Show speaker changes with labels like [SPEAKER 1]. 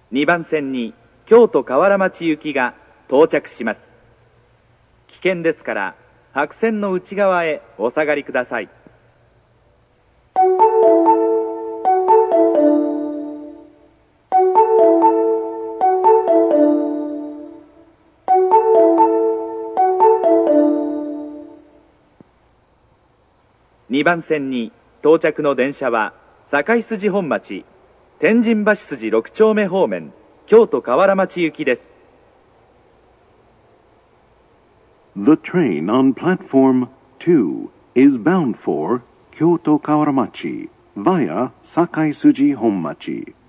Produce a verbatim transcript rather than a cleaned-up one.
[SPEAKER 1] にばん線に京都河原町行きが到着します。危険ですから白線の内側へお下がりください。にばん線に到着の電車は堺筋本町天神橋筋ろく丁目方面京都河原町行きです。
[SPEAKER 2] The train on platform two is bound for Kyoto Kawaramachi via Sakai Suji Honmachi.